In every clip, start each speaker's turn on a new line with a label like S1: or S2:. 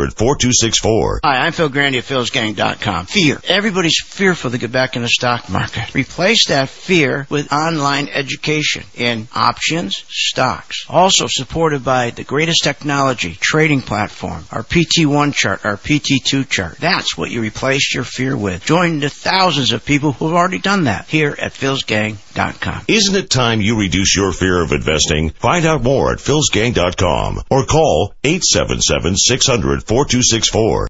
S1: 1-800-600-4264.
S2: Hi, I'm Phil Grandy of philsgang.com. Fear. Everybody's fearful to get back in the stock market. Replace that fear with online education in options, stocks. Also supported by the greatest technology, trading platform, our PT1 chart, our PT2 chart. That's what you replace your fear with. Join the thousands of people who have already done that here at philsgang.com.
S1: Isn't it time you reduce your fear of investing? Find out more at philsgang.com or call 877-600-4264.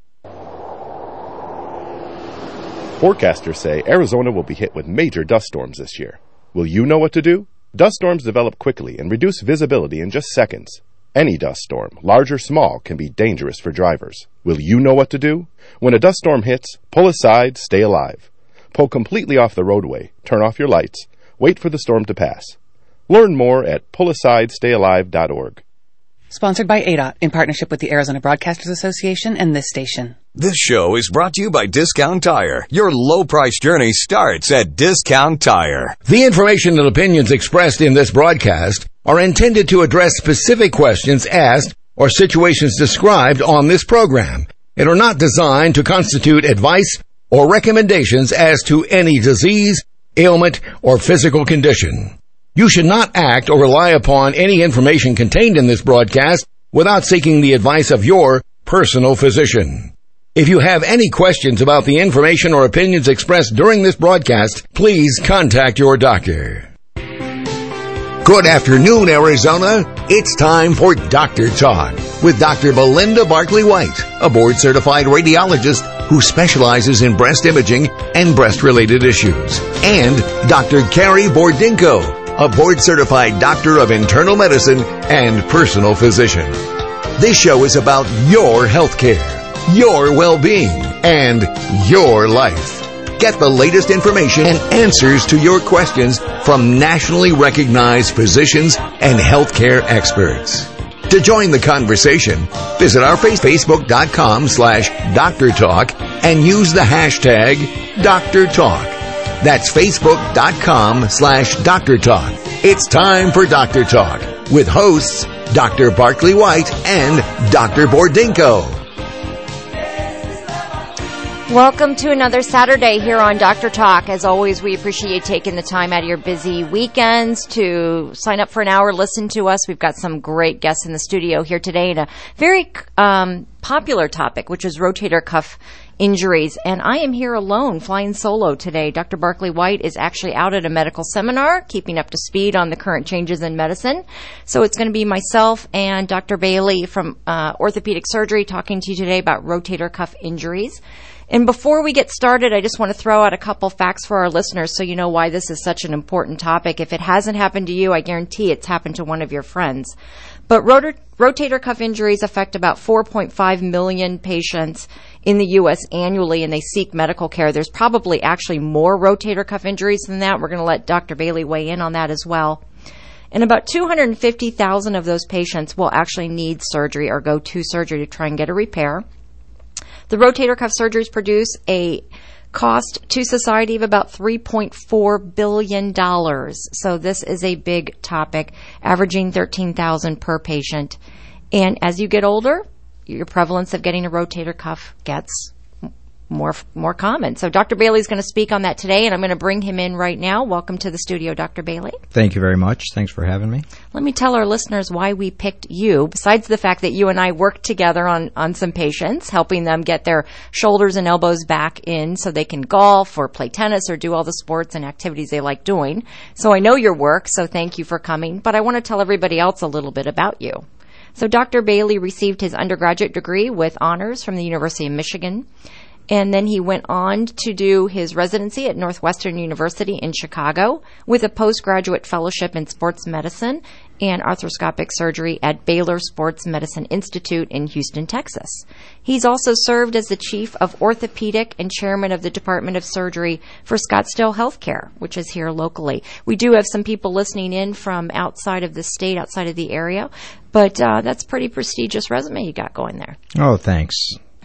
S3: Forecasters say Arizona will be hit with major dust storms this year. Will you know what to do? Dust storms develop quickly and reduce visibility in just seconds. Any dust storm, large or small, can be dangerous for drivers. Will you know what to do? When a dust storm hits, pull aside, stay alive. Pull completely off the roadway, turn off your lights, wait for the storm to pass. Learn more at pullasidestayalive.org.
S4: Sponsored by ADOT in partnership with the Arizona Broadcasters Association and this station.
S5: This show is brought to you by Discount Tire. Your low-price journey starts at Discount Tire.
S6: The information and opinions expressed in this broadcast are intended to address specific questions asked or situations described on this program and are not designed to constitute advice or recommendations as to any disease, ailment, or physical condition. You should not act or rely upon any information contained in this broadcast without seeking the advice of your personal physician. If you have any questions about the information or opinions expressed during this broadcast, please contact your doctor.
S7: Good afternoon, Arizona. It's time for Doctor Talk with Dr. Belinda Barclay White, a board-certified radiologist who specializes in breast imaging and breast-related issues, and Dr. Carrie Bordinko, a board-certified doctor of internal medicine and personal physician. This show is about your health care, your well-being, and your life. Get the latest information and answers to your questions from nationally recognized physicians and healthcare experts. To join the conversation, visit our Facebook.com/Doctor Talk and use the hashtag Doctor Talk. That's Facebook.com/Doctor Talk. It's time for Doctor Talk with hosts Dr. Barclay White and Dr. Bordinko.
S8: Welcome to another Saturday here on Dr. Talk. As always, we appreciate you taking the time out of your busy weekends to sign up for an hour, listen to us. We've got some great guests in the studio here today and a very popular topic, which is rotator cuff injuries. And I am here alone, flying solo today. Dr. Barclay White is actually out at a medical seminar, keeping up to speed on the current changes in medicine. So it's going to be myself and Dr. Bailey from Orthopedic Surgery talking to you today about rotator cuff injuries. And before we get started, I just want to throw out a couple facts for our listeners so you know why this is such an important topic. If it hasn't happened to you, I guarantee it's happened to one of your friends. But rotator cuff injuries affect about 4.5 million patients in the U.S. annually, and they seek medical care. There's probably actually more rotator cuff injuries than that. We're going to let Dr. Bailey weigh in on that as well. And about 250,000 of those patients will actually need surgery or go to surgery to try and get a repair. The rotator cuff surgeries produce a cost to society of about $3.4 billion. So this is a big topic, averaging $13,000 per patient. And as you get older, your prevalence of getting a rotator cuff gets more common. So Dr. Bailey's going to speak on that today, and I'm going to bring him in right now. Welcome to the studio, Dr. Bailey.
S9: Thank you very much. Thanks for having me.
S8: Let me tell our listeners why we picked you, besides the fact that you and I worked together on some patients, helping them get their shoulders and elbows back in so they can golf or play tennis or do all the sports and activities they like doing. So I know your work, so thank you for coming. But I want to tell everybody else a little bit about you. So Dr. Bailey received his undergraduate degree with honors from the University of Michigan. And then he went on to do his residency at Northwestern University in Chicago with a postgraduate fellowship in sports medicine and arthroscopic surgery at Baylor Sports Medicine Institute in Houston, Texas. He's also served as the chief of orthopedic and chairman of the Department of Surgery for Scottsdale Healthcare, which is here locally. We do have some people listening in from outside of the state, outside of the area, but that's a pretty prestigious resume you got going there.
S9: Oh, thanks.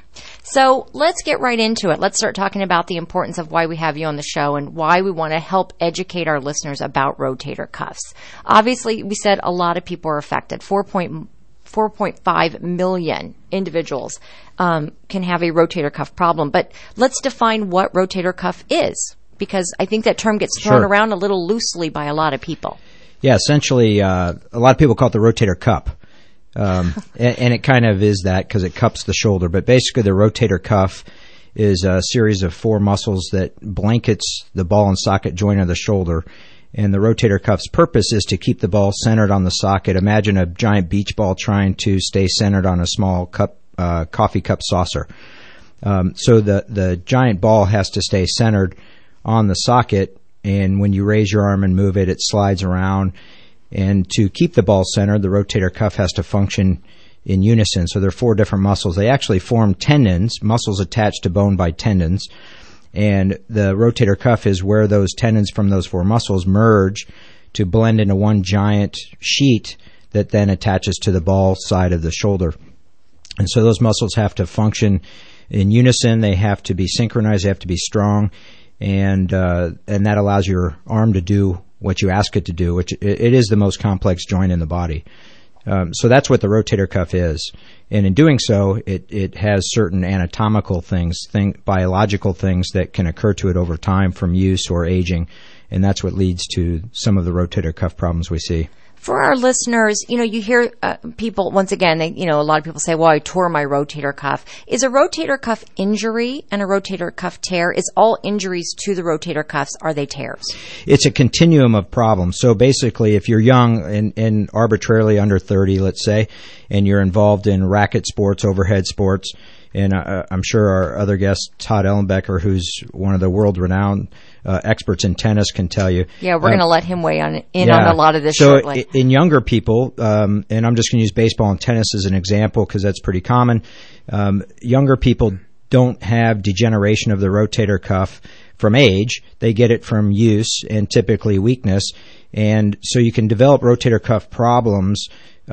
S8: So let's get right into it. Let's start talking about the importance of why we have you on the show and why we want to help educate our listeners about rotator cuffs. Obviously, we said a lot of people are affected. 4.5 million individuals can have a rotator cuff problem. But let's define what rotator cuff is, because I think that term gets thrown around a little loosely by a lot of people.
S9: Yeah, essentially, a lot of people call it the rotator cup. And it kind of is that because it cups the shoulder. But basically, the rotator cuff is a series of 4 muscles that blankets the ball and socket joint of the shoulder. And the rotator cuff's purpose is to keep the ball centered on the socket. Imagine a giant beach ball trying to stay centered on a small cup, coffee cup saucer. So the giant ball has to stay centered on the socket, and when you raise your arm and move it, it slides around. And to keep the ball centered, the rotator cuff has to function in unison. So there are 4 different muscles. They actually form tendons, muscles attached to bone by tendons. And the rotator cuff is where those tendons from those 4 muscles merge to blend into one giant sheet that then attaches to the ball side of the shoulder. And so those muscles have to function in unison. They have to be synchronized. They have to be strong. And that allows your arm to do what you ask it to do, which it is the most complex joint in the body. So that's what the rotator cuff is. And in doing so, it has certain anatomical biological things that can occur to it over time from use or aging. And that's what leads to some of the rotator cuff problems we see.
S8: For our listeners, you hear people, once again, a lot of people say, well, I tore my rotator cuff. Is a rotator cuff injury and a rotator cuff tear, is all injuries to the rotator cuffs, are they tears?
S9: It's a continuum of problems. So basically, if you're young and arbitrarily under 30, let's say, and you're involved in racket sports, overhead sports, and I'm sure our other guest, Todd Ellenbecker, who's one of the world-renowned experts in tennis, can tell you.
S8: Yeah, we're going to let him weigh on a lot of this shortly.
S9: So in younger people, and I'm just going to use baseball and tennis as an example because that's pretty common, younger people don't have degeneration of the rotator cuff from age. They get it from use and typically weakness. And so you can develop rotator cuff problems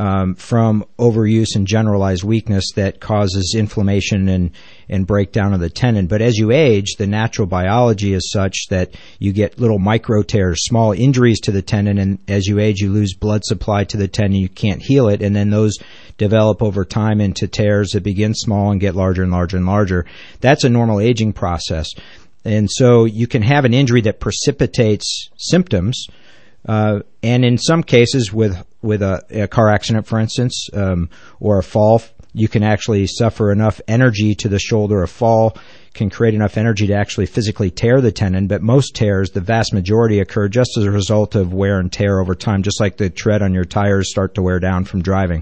S9: from overuse and generalized weakness that causes inflammation and breakdown of the tendon. But as you age, the natural biology is such that you get little micro tears, small injuries to the tendon, and as you age, you lose blood supply to the tendon. You can't heal it, and then those develop over time into tears that begin small and get larger and larger and larger. That's a normal aging process. And so you can have an injury that precipitates symptoms, and in some cases with a car accident, for instance, or a fall, you can actually suffer enough energy to the shoulder. A fall can create enough energy to actually physically tear the tendon, but most tears, the vast majority, occur just as a result of wear and tear over time, just like the tread on your tires start to wear down from driving.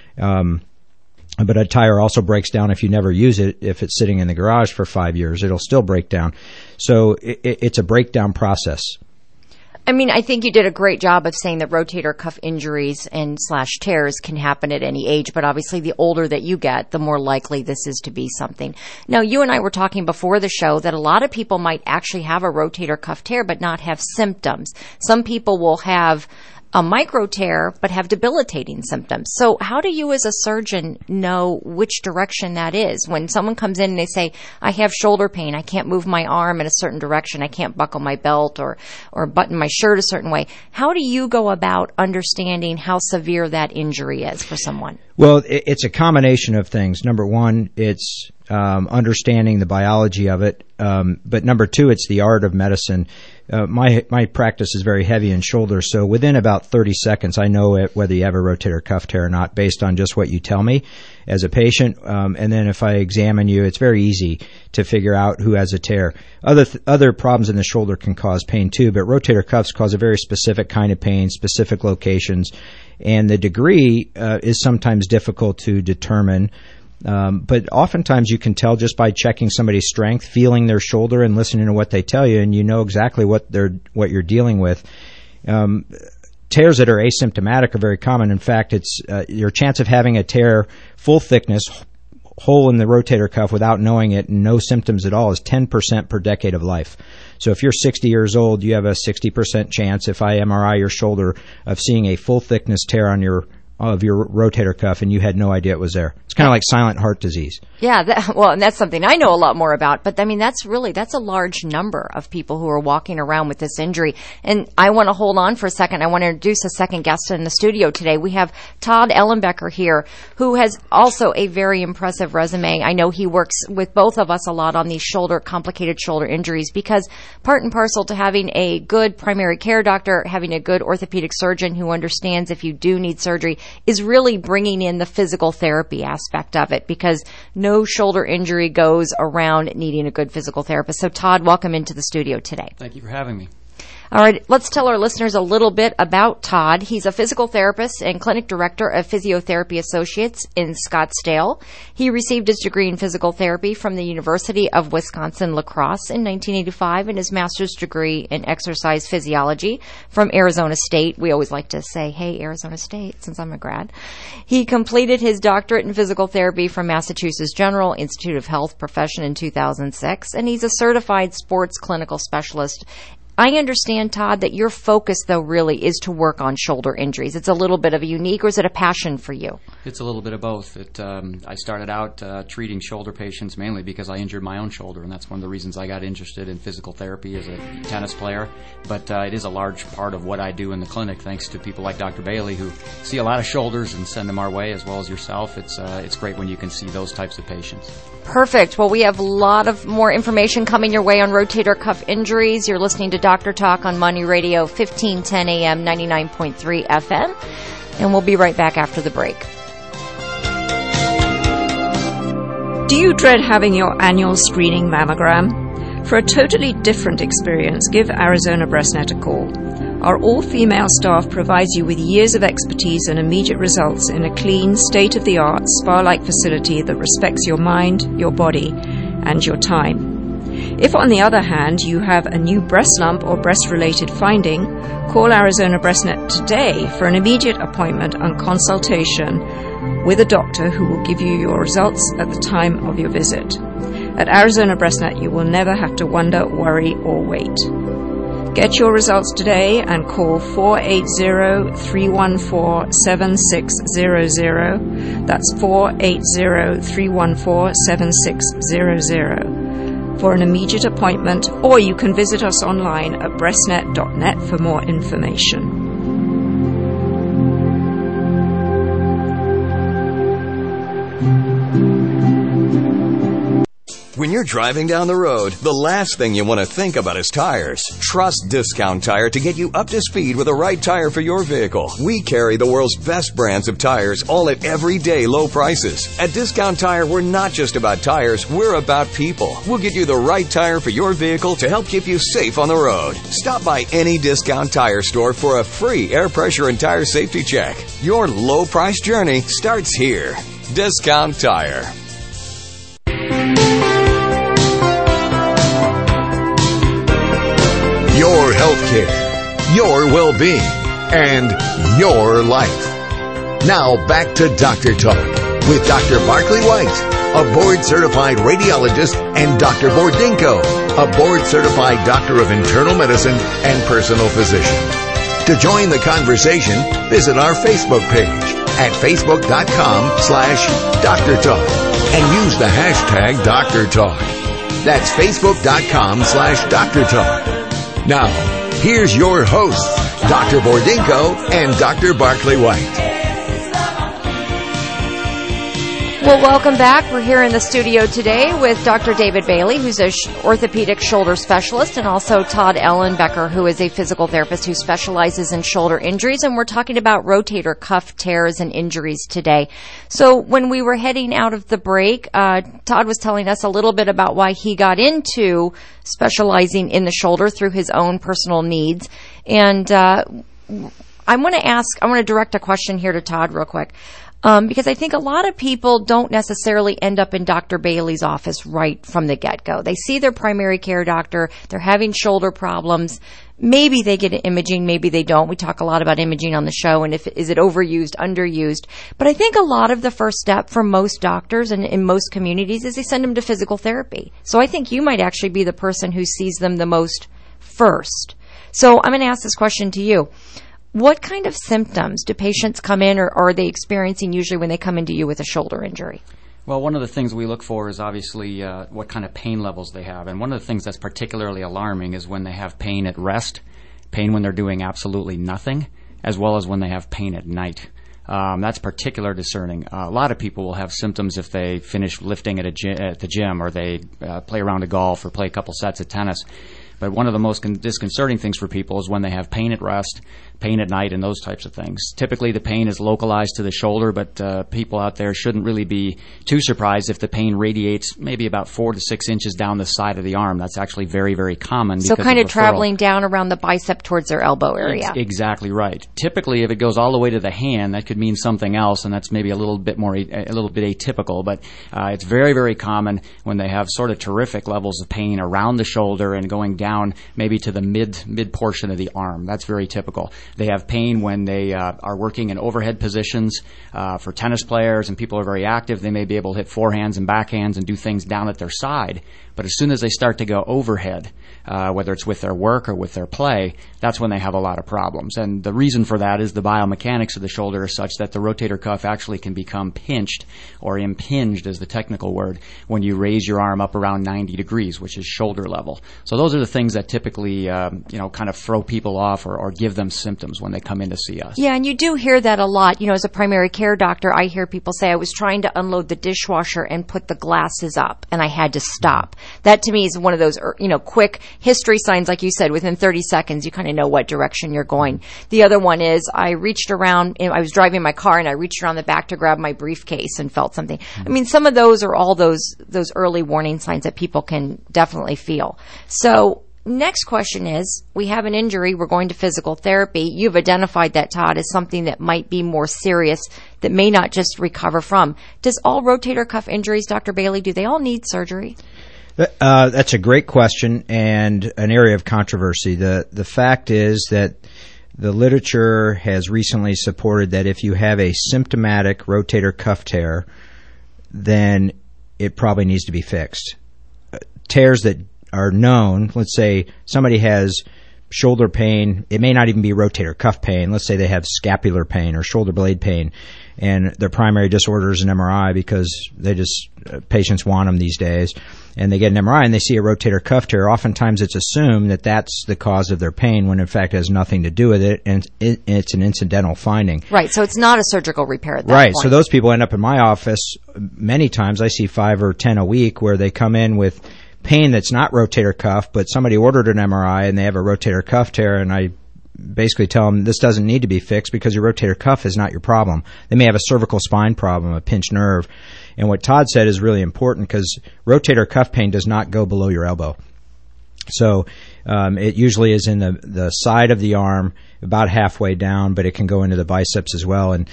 S9: But a tire also breaks down if you never use it. If it's sitting in the garage for 5 years, it'll still break down. So it's a breakdown process.
S8: I mean, I think you did a great job of saying that rotator cuff injuries and / tears can happen at any age, but obviously the older that you get, the more likely this is to be something. Now, you and I were talking before the show that a lot of people might actually have a rotator cuff tear but not have symptoms. Some people will have a micro tear but have debilitating symptoms. So how do you as a surgeon know which direction that is? When someone comes in and they say, I have shoulder pain, I can't move my arm in a certain direction, I can't buckle my belt or button my shirt a certain way, how do you go about understanding how severe that injury is for someone?
S9: Well, it's a combination of things. Number one, it's understanding the biology of it. But number two, it's the art of medicine. My practice is very heavy in shoulder, so within about 30 seconds, I know whether you have a rotator cuff tear or not based on just what you tell me as a patient. And then if I examine you, it's very easy to figure out who has a tear. Other problems in the shoulder can cause pain too, but rotator cuffs cause a very specific kind of pain, specific locations, and the degree is sometimes difficult to determine. But oftentimes you can tell just by checking somebody's strength, feeling their shoulder and listening to what they tell you, and you know exactly what you're dealing with. Tears that are asymptomatic are very common. In fact, it's your chance of having a tear, full thickness, hole in the rotator cuff without knowing it and no symptoms at all is 10% per decade of life. So if you're 60 years old, you have a 60% chance, if I MRI your shoulder, of seeing a full thickness tear on your of your rotator cuff and you had no idea it was there. It's kind of like silent heart disease.
S8: Yeah, and that's something I know a lot more about. But, I mean, that's a large number of people who are walking around with this injury. And I want to hold on for a second. I want to introduce a second guest in the studio today. We have Todd Ellenbecker here, who has also a very impressive resume. I know he works with both of us a lot on these complicated shoulder injuries, because part and parcel to having a good primary care doctor, having a good orthopedic surgeon who understands if you do need surgery, is really bringing in the physical therapy aspect of it, because no shoulder injury goes around needing a good physical therapist. So, Todd, welcome into the studio today.
S10: Thank you for having me.
S8: All right, let's tell our listeners a little bit about Todd. He's a physical therapist and clinic director of Physiotherapy Associates in Scottsdale. He received his degree in physical therapy from the University of Wisconsin-La Crosse in 1985 and his master's degree in exercise physiology from Arizona State. We always like to say, hey, Arizona State, since I'm a grad. He completed his doctorate in physical therapy from Massachusetts General Institute of Health Profession in 2006, and he's a certified sports clinical specialist. I understand, Todd, that your focus, though, really is to work on shoulder injuries. It's a little bit of a unique, or is it a passion for you?
S10: It's a little bit of both. I started out treating shoulder patients mainly because I injured my own shoulder, and that's one of the reasons I got interested in physical therapy as a tennis player. But it is a large part of what I do in the clinic, thanks to people like Dr. Bailey, who see a lot of shoulders and send them our way, as well as yourself. It's great when you can see those types of patients.
S8: Perfect. Well, we have a lot of more information coming your way on rotator cuff injuries. You're listening to Dr. Talk on Money Radio, 1510 AM, 99.3 FM. And we'll be right back after the break.
S11: Do you dread having your annual screening mammogram? For a totally different experience, give Arizona BreastNet a call. Our all-female staff provides you with years of expertise and immediate results in a clean, state-of-the-art, spa-like facility that respects your mind, your body, and your time. If, on the other hand, you have a new breast lump or breast-related finding, call Arizona BreastNet today for an immediate appointment and consultation with a doctor who will give you your results at the time of your visit. At Arizona BreastNet, you will never have to wonder, worry, or wait. Get your results today and call 480-314-7600. That's 480-314-7600 for an immediate appointment, or you can visit us online at breastnet.net for more information.
S5: When you're driving down the road, the last thing you want to think about is tires. Trust Discount Tire to get you up to speed with the right tire for your vehicle. We carry the world's best brands of tires, all at everyday low prices. At Discount Tire, we're not just about tires, we're about people. We'll get you the right tire for your vehicle to help keep you safe on the road. Stop by any Discount Tire store for a free air pressure and tire safety check. Your low price journey starts here. Discount Tire.
S7: Your healthcare, your well-being, and your life. Now back to Dr. Talk with Dr. Barclay White, a board-certified radiologist, and Dr. Bordinko, a board-certified doctor of internal medicine and personal physician. To join the conversation, visit our Facebook page at facebook.com/Dr. Talk and use the hashtag Dr. Talk. That's facebook.com/Dr. Talk. Now, here's your hosts, Dr. Bordinko and Dr. Barclay White.
S8: Well, welcome back. We're here in the studio today with Dr. David Bailey, who's an orthopedic shoulder specialist, and also Todd Ellenbecker, who is a physical therapist who specializes in shoulder injuries. And we're talking about rotator cuff tears and injuries today. So when we were heading out of the break, Todd was telling us a little bit about why he got into specializing in the shoulder through his own personal needs. And I want to direct a question here to Todd real quick. Because I think a lot of people don't necessarily end up in Dr. Bailey's office right from the get-go. They see their primary care doctor, they're having shoulder problems, maybe they get imaging, maybe they don't. We talk a lot about imaging on the show, and is it overused, underused. But I think a lot of the first step for most doctors and in most communities is they send them to physical therapy. So I think you might actually be the person who sees them the most first. So I'm going to ask this question to you. What kind of symptoms do patients come in or are they experiencing usually when they come into you with a shoulder injury?
S10: Well, one of the things we look for is obviously what kind of pain levels they have. And one of the things that's particularly alarming is when they have pain at rest, pain when they're doing absolutely nothing, as well as when they have pain at night. That's particularly discerning. A lot of people will have symptoms if they finish lifting at the gym, or they play a round of golf or play a couple sets of tennis. But one of the most disconcerting things for people is when they have pain at rest, pain at night, and those types of things. Typically, the pain is localized to the shoulder, but people out there shouldn't really be too surprised if the pain radiates maybe about 4 to 6 inches down the side of the arm. That's actually very, very common.
S8: So kind of traveling down around the bicep towards their elbow area.
S10: Exactly right. Typically, if it goes all the way to the hand, that could mean something else, and that's maybe a little bit atypical. But it's very, very common when they have sort of terrific levels of pain around the shoulder and going down maybe to the mid portion of the arm. That's very typical. They have pain when they are working in overhead positions. For tennis players and people who are very active, they may be able to hit forehands and backhands and do things down at their side. But as soon as they start to go overhead, whether it's with their work or with their play, that's when they have a lot of problems. And the reason for that is the biomechanics of the shoulder is such that the rotator cuff actually can become pinched, or impinged is the technical word, when you raise your arm up around 90 degrees, which is shoulder level. So those are the things that typically kind of throw people off or give them symptoms when they come in to see us.
S8: Yeah, and you do hear that a lot. As a primary care doctor, I hear people say, I was trying to unload the dishwasher and put the glasses up, and I had to stop. That to me is one of those, quick history signs, like you said, within 30 seconds, you kind of know what direction you're going. The other one is I reached around, I was driving my car and I reached around the back to grab my briefcase and felt something. I mean, some of those are all those early warning signs that people can definitely feel. So next question is, we have an injury, we're going to physical therapy. You've identified that, Todd, as something that might be more serious, that may not just recover from. Does all rotator cuff injuries, Dr. Bailey, do they all need surgery?
S9: That's a great question and an area of controversy. The fact is that the literature has recently supported that if you have a symptomatic rotator cuff tear, then it probably needs to be fixed. Tears that are known, let's say somebody has shoulder pain, it may not even be rotator cuff pain. Let's say they have scapular pain or shoulder blade pain, and their primary disorder is an MRI because patients want them these days, and they get an MRI and they see a rotator cuff tear. Oftentimes it's assumed that that's the cause of their pain when in fact it has nothing to do with it, and it's an incidental finding.
S8: Right, so it's not a surgical repair at that
S9: point.
S8: Right,
S9: so those people end up in my office many times. I see 5 or 10 a week where they come in with pain that's not rotator cuff, but somebody ordered an MRI and they have a rotator cuff tear, and I basically tell them this doesn't need to be fixed because your rotator cuff is not your problem. They may have a cervical spine problem, a pinched nerve. And what Todd said is really important because rotator cuff pain does not go below your elbow. So it usually is in the side of the arm, about halfway down, but it can go into the biceps as well. And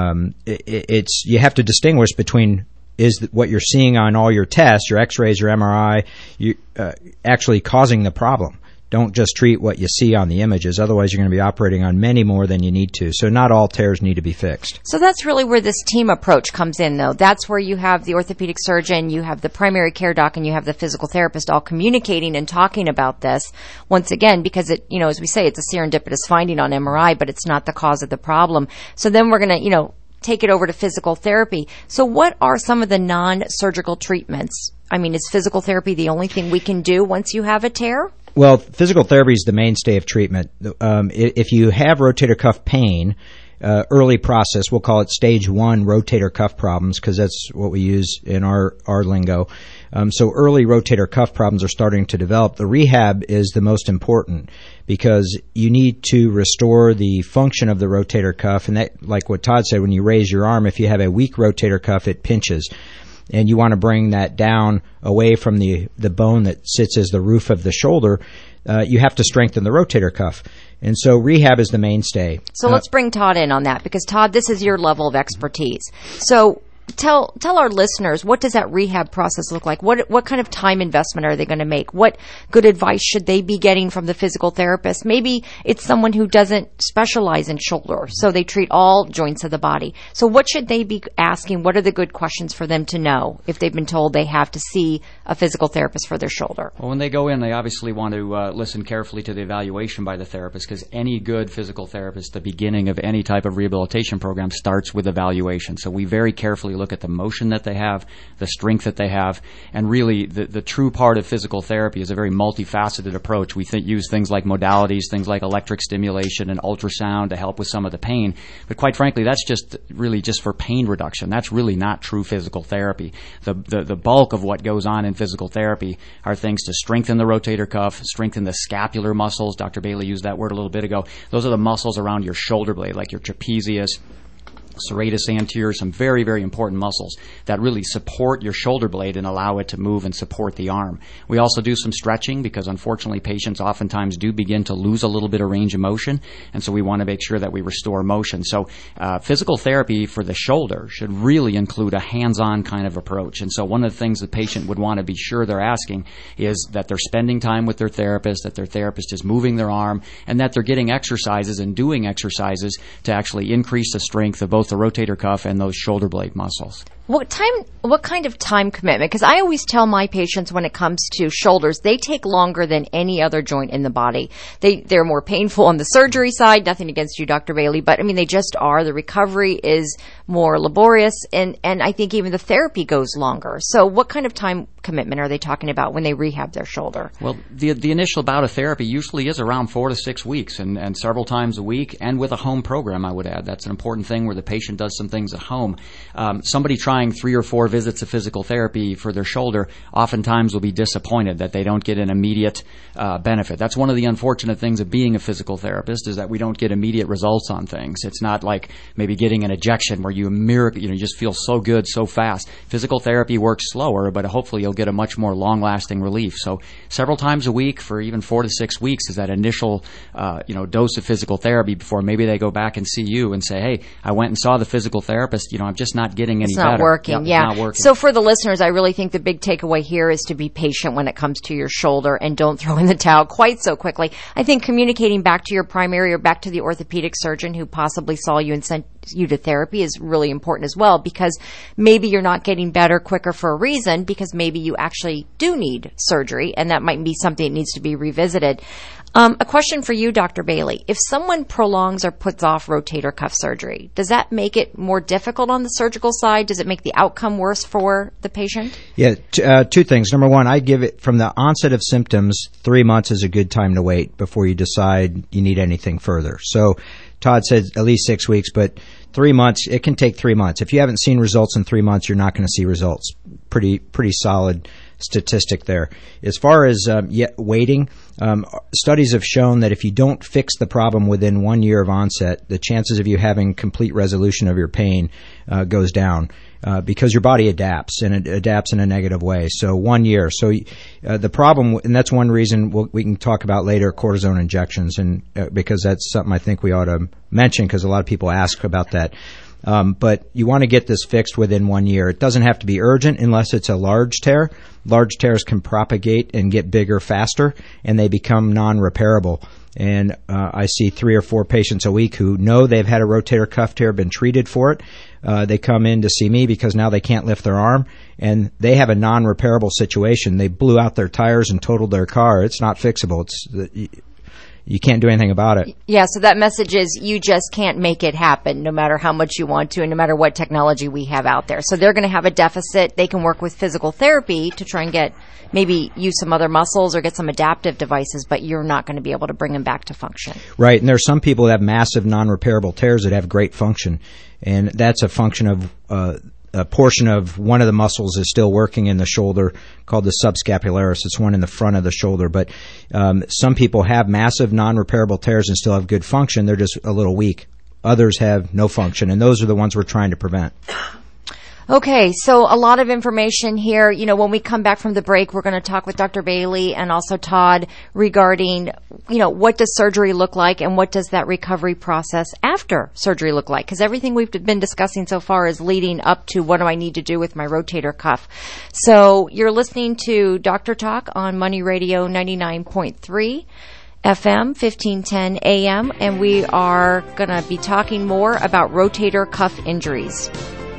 S9: you have to distinguish between is what you're seeing on all your tests, your x-rays, your MRI, actually causing the problem. Don't just treat what you see on the images. Otherwise, you're going to be operating on many more than you need to. So not all tears need to be fixed.
S8: So that's really where this team approach comes in, though. That's where you have the orthopedic surgeon, you have the primary care doc, and you have the physical therapist all communicating and talking about this. Once again, because it, as we say, it's a serendipitous finding on MRI, but it's not the cause of the problem. So then we're going to, take it over to physical therapy. So what are some of the non-surgical treatments? I mean, is physical therapy the only thing we can do once you have a tear?
S9: Well, physical therapy is the mainstay of treatment. If you have rotator cuff pain, early process, we'll call it stage 1 rotator cuff problems because that's what we use in our lingo. So early rotator cuff problems are starting to develop. The rehab is the most important because you need to restore the function of the rotator cuff. And that, like what Todd said, when you raise your arm, if you have a weak rotator cuff, it pinches. And you want to bring that down away from the bone that sits as the roof of the shoulder. You have to strengthen the rotator cuff. And so rehab is the mainstay.
S8: So let's bring Todd in on that because, Todd, this is your level of expertise. So tell our listeners, what does that rehab process look like? What kind of time investment are they going to make? What good advice should they be getting from the physical therapist? Maybe it's someone who doesn't specialize in shoulder, so they treat all joints of the body. So what should they be asking? What are the good questions for them to know if they've been told they have to see a physical therapist for their shoulder?
S10: Well, when they go in, they obviously want to listen carefully to the evaluation by the therapist, because any good physical therapist, the beginning of any type of rehabilitation program starts with evaluation. So we very carefully look at the motion that they have, the strength that they have, and really the true part of physical therapy is a very multifaceted approach. We use things like modalities, things like electric stimulation and ultrasound to help with some of the pain. But quite frankly, that's just really just for pain reduction. That's really not true physical therapy. The bulk of what goes on in physical therapy are things to strengthen the rotator cuff, strengthen the scapular muscles. Dr. Bailey used that word a little bit ago. Those are the muscles around your shoulder blade, like your trapezius, serratus anterior, some very, very important muscles that really support your shoulder blade and allow it to move and support the arm. We also do some stretching because unfortunately patients oftentimes do begin to lose a little bit of range of motion, and so we want to make sure that we restore motion. So physical therapy for the shoulder should really include a hands-on kind of approach. And so one of the things the patient would want to be sure they're asking is that they're spending time with their therapist, that their therapist is moving their arm, and that they're getting exercises and doing exercises to actually increase the strength of both the rotator cuff and those shoulder blade muscles.
S8: What kind of time commitment? Because I always tell my patients when it comes to shoulders, they take longer than any other joint in the body. They're more painful on the surgery side. Nothing against you, Dr. Bailey, but I mean, they just are. The recovery is more laborious, and I think even the therapy goes longer. So what kind of time commitment are they talking about when they rehab their shoulder?
S10: Well, the initial bout of therapy usually is around 4 to 6 weeks, and several times a week, and with a home program, I would add. That's an important thing where the patient does some things at home. Somebody trying 3 or 4 visits of physical therapy for their shoulder oftentimes will be disappointed that they don't get an immediate benefit. That's one of the unfortunate things of being a physical therapist, is that we don't get immediate results on things. It's not like maybe getting an injection where you just feel so good so fast. Physical therapy works slower, but hopefully you'll get a much more long-lasting relief. So several times a week for even 4 to 6 weeks is that initial dose of physical therapy before maybe they go back and see you and say, hey, I went and saw the physical therapist, I'm just not getting any better.
S8: Working,
S10: yeah. Not working.
S8: So for the listeners, I really think the big takeaway here is to be patient when it comes to your shoulder and don't throw in the towel quite so quickly. I think communicating back to your primary or back to the orthopedic surgeon who possibly saw you and sent you to therapy is really important as well, because maybe you're not getting better quicker for a reason, because maybe you actually do need surgery, and that might be something that needs to be revisited. A question for you, Dr. Bailey. If someone prolongs or puts off rotator cuff surgery, does that make it more difficult on the surgical side? Does it make the outcome worse for the patient?
S9: Yeah, 2 things. Number one, I give it from the onset of symptoms, 3 months is a good time to wait before you decide you need anything further. So Todd said at least 6 weeks, but 3 months, it can take 3 months. If you haven't seen results in 3 months, you're not going to see results. Pretty solid statistic there. As far as waiting, studies have shown that if you don't fix the problem within 1 year of onset, the chances of you having complete resolution of your pain goes down because your body adapts, and it adapts in a negative way. So 1 year. So the problem, and that's one reason we can talk about later, cortisone injections, and because that's something I think we ought to mention, because a lot of people ask about that. But you want to get this fixed within 1 year. It doesn't have to be urgent unless it's a large tear. Large tears can propagate and get bigger faster, and they become non-repairable. And I see 3 or 4 patients a week who know they've had a rotator cuff tear, been treated for it. They come in to see me because now they can't lift their arm, and they have a non-repairable situation. They blew out their tires and totaled their car. It's not fixable. You can't do anything about it.
S8: Yeah, so that message is you just can't make it happen no matter how much you want to and no matter what technology we have out there. So they're going to have a deficit. They can work with physical therapy to try and maybe use some other muscles or get some adaptive devices, but you're not going to be able to bring them back to function.
S9: Right, and there are some people that have massive non-repairable tears that have great function, and that's a function of a portion of one of the muscles is still working in the shoulder called the subscapularis. It's one in the front of the shoulder. But some people have massive non-repairable tears and still have good function. They're just a little weak. Others have no function, and those are the ones we're trying to prevent.
S8: Okay, so a lot of information here. You know, when we come back from the break, we're going to talk with Dr. Bailey and also Todd regarding, you know, what does surgery look like and what does that recovery process after surgery look like? Because everything we've been discussing so far is leading up to what do I need to do with my rotator cuff. So you're listening to Dr. Talk on Money Radio 99.3. FM, 1510 AM, and we are going to be talking more about rotator cuff injuries.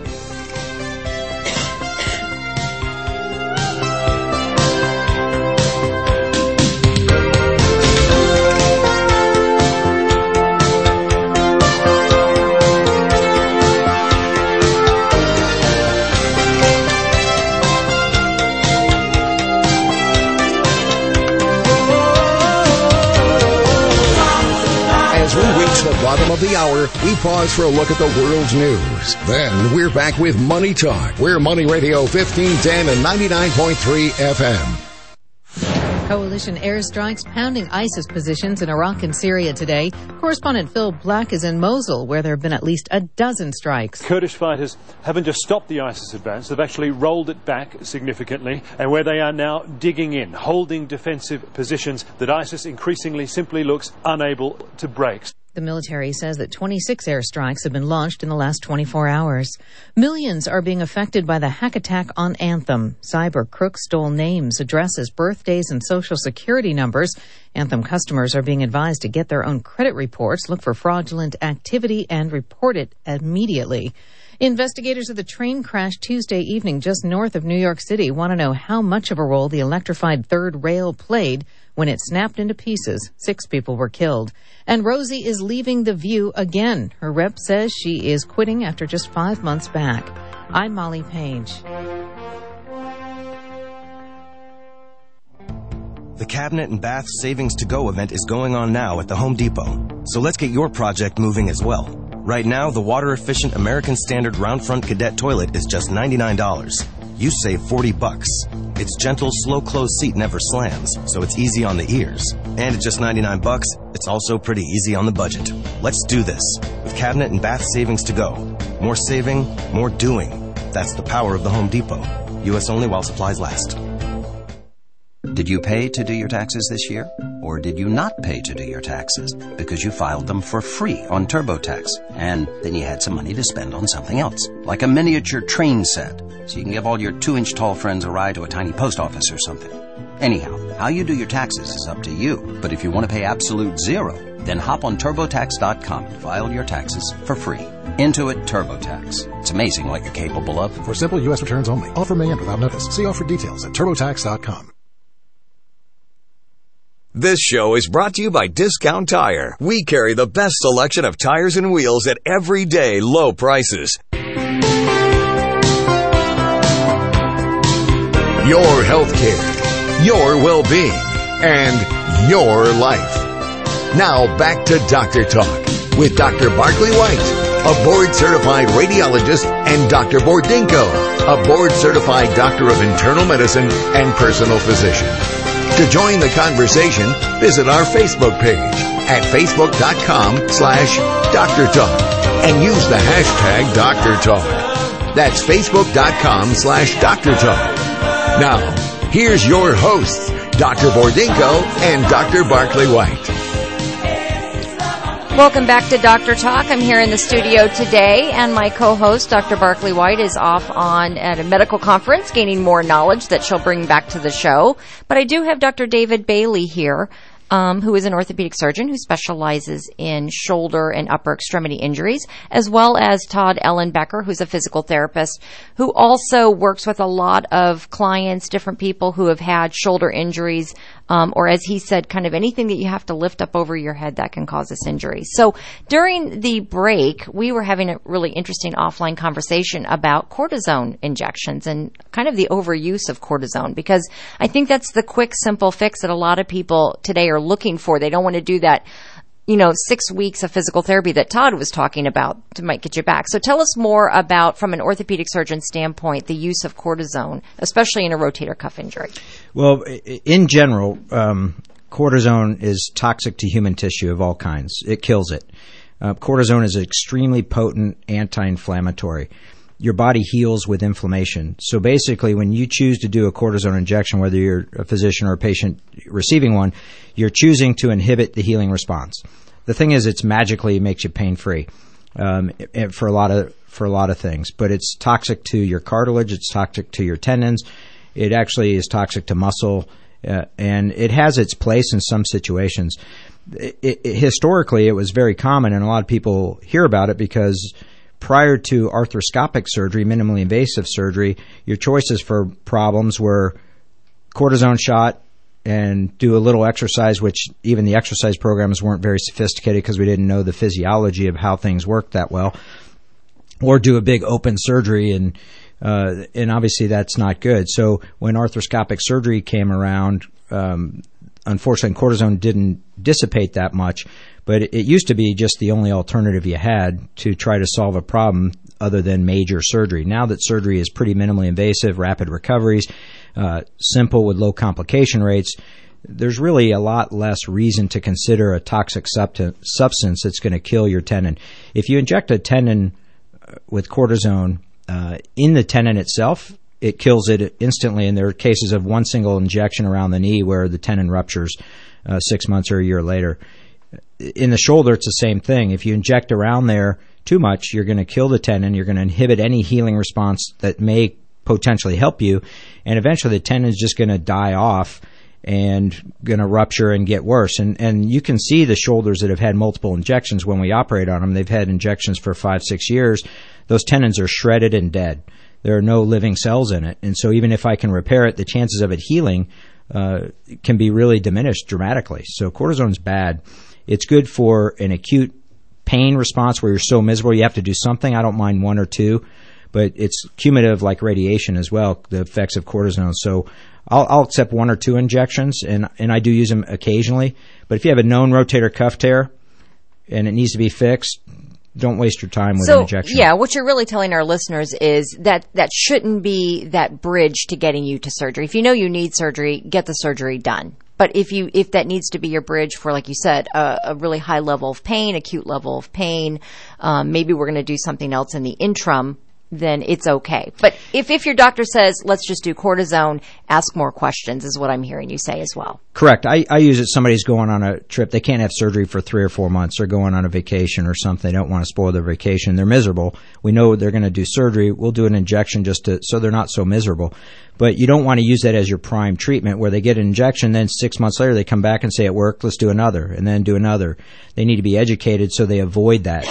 S7: Bottom of the hour, we pause for a look at the world's news. Then we're back with Money Talk. We're Money Radio 1510 and 99.3 FM.
S12: Coalition airstrikes pounding ISIS positions in Iraq and Syria today. Correspondent Phil Black is in Mosul, where there have been at least a dozen strikes.
S13: Kurdish fighters haven't just stopped the ISIS advance, they've actually rolled it back significantly, and where they are now digging in, holding defensive positions that ISIS increasingly simply looks unable to break.
S12: The military says that 26 airstrikes have been launched in the last 24 hours. Millions are being affected by the hack attack on Anthem. Cyber crooks stole names, addresses, birthdays, and social security numbers. Anthem customers are being advised to get their own credit reports, look for fraudulent activity, and report it immediately. Investigators of the train crash Tuesday evening just north of New York City want to know how much of a role the electrified third rail played when it snapped into pieces. 6 people were killed. And Rosie is leaving The View again. Her rep says she is quitting after just 5 months back. I'm Molly Page.
S14: The Cabinet and Bath Savings to Go event is going on now at the Home Depot. So let's get your project moving as well. Right now, the water-efficient American Standard Round Front Cadet toilet is just $99. You save $40. Its gentle, slow-close seat never slams, so it's easy on the ears. And at just $99, it's also pretty easy on the budget. Let's do this with Cabinet and Bath Savings to Go. More saving, more doing. That's the power of the Home Depot. U.S. only while supplies last.
S15: Did you pay to do your taxes this year? Or did you not pay to do your taxes because you filed them for free on TurboTax and then you had some money to spend on something else, like a miniature train set, so you can give all your 2-inch tall friends a ride to a tiny post office or something? Anyhow, how you do your taxes is up to you, but if you want to pay absolute zero, then hop on TurboTax.com and file your taxes for free. Intuit TurboTax. It's amazing what you're capable of.
S16: For simple U.S. returns only. Offer may end without notice. See offer details at TurboTax.com.
S5: This show is brought to you by Discount Tire. We carry the best selection of tires and wheels at everyday low prices.
S7: Your healthcare, your well-being, and your life. Now back to Dr. Talk with Dr. Barclay White, a board-certified radiologist, and Dr. Bordinko, a board-certified doctor of internal medicine and personal physician. To join the conversation, visit our Facebook page at facebook.com/Dr. Talk and use the hashtag Dr. Talk. That's facebook.com/Dr. Talk. Now, here's your hosts, Dr. Bordinko and Dr. Barclay White.
S8: Welcome back to Dr. Talk. I'm here in the studio today, and my co-host, Dr. Barclay White, is off at a medical conference, gaining more knowledge that she'll bring back to the show. But I do have Dr. David Bailey here, who is an orthopedic surgeon who specializes in shoulder and upper extremity injuries, as well as Todd Ellenbecker, who's a physical therapist, who also works with a lot of clients, different people who have had shoulder injuries, or as he said, kind of anything that you have to lift up over your head that can cause this injury. So during the break, we were having a really interesting offline conversation about cortisone injections and kind of the overuse of cortisone, because I think that's the quick, simple fix that a lot of people today are looking for. They don't want to do that, 6 weeks of physical therapy that Todd was talking about might get you back. So tell us more about, from an orthopedic surgeon standpoint, the use of cortisone, especially in a rotator cuff injury.
S9: Well, in general, cortisone is toxic to human tissue of all kinds. It kills it. Cortisone is an extremely potent anti-inflammatory. your body heals with inflammation. So basically, when you choose to do a cortisone injection, whether you're a physician or a patient receiving one, you're choosing to inhibit the healing response. The thing is, it's magically makes you pain-free for a lot of things. But it's toxic to your cartilage. It's toxic to your tendons. It actually is toxic to muscle, and it has its place in some situations. Historically, it was very common, and a lot of people hear about it because prior to arthroscopic surgery, minimally invasive surgery, your choices for problems were cortisone shot and do a little exercise, which even the exercise programs weren't very sophisticated because we didn't know the physiology of how things worked that well, or do a big open surgery, and obviously that's not good. So when arthroscopic surgery came around, unfortunately, cortisone didn't dissipate that much, but it used to be just the only alternative you had to try to solve a problem other than major surgery. Now that surgery is pretty minimally invasive, rapid recoveries, simple with low complication rates, there's really a lot less reason to consider a toxic substance that's going to kill your tendon. If you inject a tendon with cortisone in the tendon itself, it kills it instantly, and there are cases of one single injection around the knee where the tendon ruptures 6 months or a year later. In the shoulder, it's the same thing. If you inject around there too much, you're going to kill the tendon. You're going to inhibit any healing response that may potentially help you, and eventually the tendon's just going to die off and going to rupture and get worse. And you can see the shoulders that have had multiple injections when we operate on them. They've had injections for 5-6 years. Those tendons are shredded and dead. There are no living cells in it. And so even if I can repair it, the chances of it healing can be really diminished dramatically. So cortisone's bad. It's good for an acute pain response where you're so miserable you have to do something. I don't mind 1 or 2, but it's cumulative like radiation as well, the effects of cortisone. So I'll accept 1 or 2 injections, and I do use them occasionally. But if you have a known rotator cuff tear and it needs to be fixed, don't waste your time with an injection.
S8: Yeah, what you're really telling our listeners is that shouldn't be that bridge to getting you to surgery. If you know you need surgery, get the surgery done. But if that needs to be your bridge for, like you said, a really high level of pain, acute level of pain, maybe we're going to do something else in the interim, then it's okay. But if your doctor says, let's just do cortisone, ask more questions is what I'm hearing you say as well.
S9: Correct. I use it. Somebody's going on a trip. They can't have surgery for 3 or 4 months. They're going on a vacation or something. They don't want to spoil their vacation. They're miserable. We know they're going to do surgery. We'll do an injection so they're not so miserable. But you don't want to use that as your prime treatment where they get an injection, then 6 months later they come back and say it worked, let's do another, and then do another. They need to be educated so they avoid that.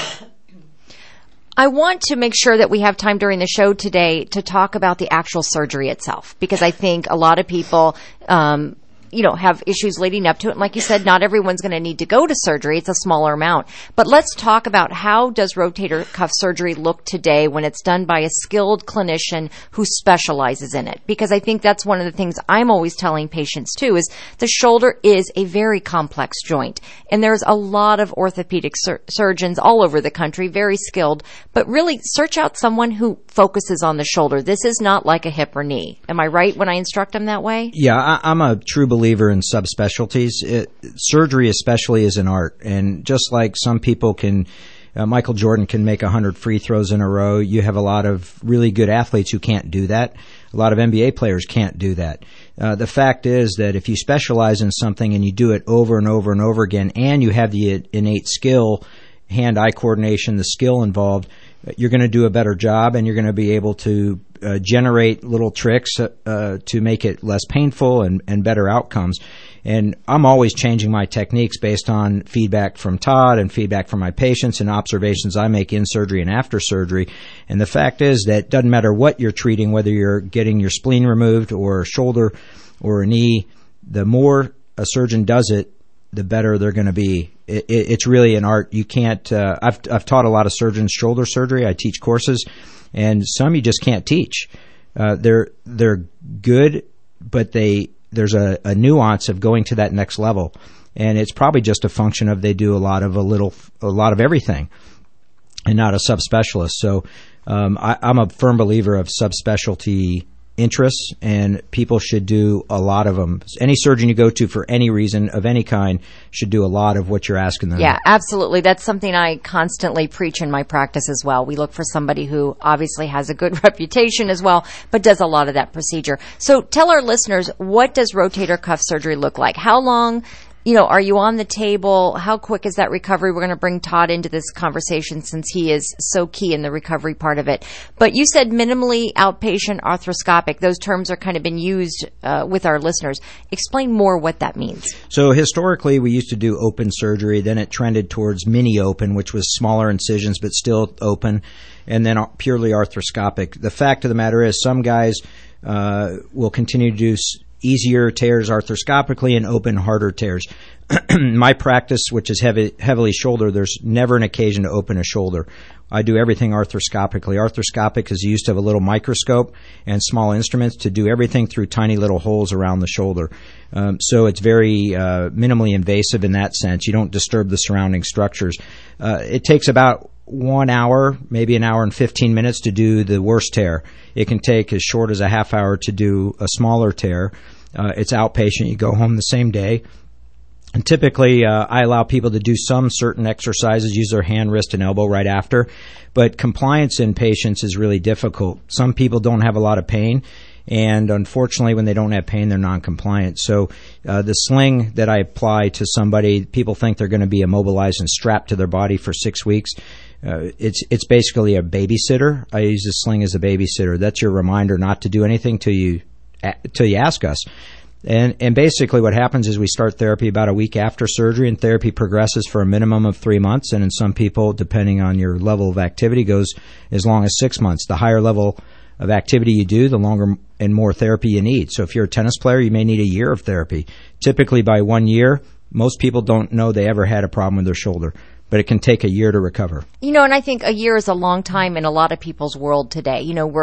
S8: I want to make sure that we have time during the show today to talk about the actual surgery itself, because I think a lot of people, have issues leading up to it. And like you said, not everyone's going to need to go to surgery. It's a smaller amount. But let's talk about how does rotator cuff surgery look today when it's done by a skilled clinician who specializes in it? Because I think that's one of the things I'm always telling patients too, is the shoulder is a very complex joint. And there's a lot of orthopedic surgeons all over the country, very skilled, but really search out someone who focuses on the shoulder. This is not like a hip or knee. Am I right when I instruct them that way?
S9: Yeah, I'm a true believer in subspecialties. Surgery especially is an art, and just like some people can, Michael Jordan can make 100 free throws in a row, you have a lot of really good athletes who can't do that. A lot of NBA players can't do that. The fact is that if you specialize in something and you do it over and over and over again, and you have the innate skill, hand-eye coordination, the skill involved, you're going to do a better job, and you're going to be able to generate little tricks to make it less painful and better outcomes. And I'm always changing my techniques based on feedback from Todd and feedback from my patients and observations I make in surgery and after surgery. And the fact is that it doesn't matter what you're treating, whether you're getting your spleen removed or a shoulder or a knee, the more a surgeon does it, the better they're going to be. It's really an art. You can't. I've taught a lot of surgeons shoulder surgery. I teach courses, and some you just can't teach. They're good, but there's a nuance of going to that next level, and it's probably just a function of they do a lot of everything, and not a subspecialist. So I'm a firm believer of subspecialty interests, and people should do a lot of them. Any surgeon you go to for any reason of any kind should do a lot of what you're asking them.
S8: Yeah, absolutely. That's something I constantly preach in my practice as well. We look for somebody who obviously has a good reputation as well, but does a lot of that procedure. So tell our listeners, what does rotator cuff surgery look like? How long, are you on the table? How quick is that recovery? We're going to bring Todd into this conversation since he is so key in the recovery part of it. But you said minimally outpatient arthroscopic. Those terms are kind of been used with our listeners. Explain more what that means.
S9: So historically, we used to do open surgery. Then it trended towards mini open, which was smaller incisions but still open, and then purely arthroscopic. The fact of the matter is some guys will continue to do easier tears arthroscopically and open harder tears. My practice, which is heavily shoulder, there's never an occasion to open a shoulder. I do everything arthroscopically. Arthroscopic is used to have a little microscope and small instruments to do everything through tiny little holes around the shoulder. So it's very minimally invasive in that sense. You don't disturb the surrounding structures. It takes about 1 hour, maybe an hour and 15 minutes to do the worst tear. It can take as short as a half hour to do a smaller tear. It's outpatient. You go home the same day. And typically, I allow people to do some certain exercises, use their hand, wrist, and elbow right after. But compliance in patients is really difficult. Some people don't have a lot of pain. And unfortunately, when they don't have pain, they're non-compliant. So the sling that I apply to somebody, people think they're going to be immobilized and strapped to their body for 6 weeks. It's basically a babysitter. I use the sling as a babysitter. That's your reminder not to do anything till you ask us. And basically what happens is we start therapy about a week after surgery, and therapy progresses for a minimum of 3 months. And in some people, depending on your level of activity, goes as long as 6 months. The higher level of activity you do, the longer and more therapy you need. So if you're a tennis player, you may need a year of therapy. Typically by 1 year, most people don't know they ever had a problem with their shoulder, but it can take a year to recover.
S8: And I think a year is a long time in a lot of people's world today.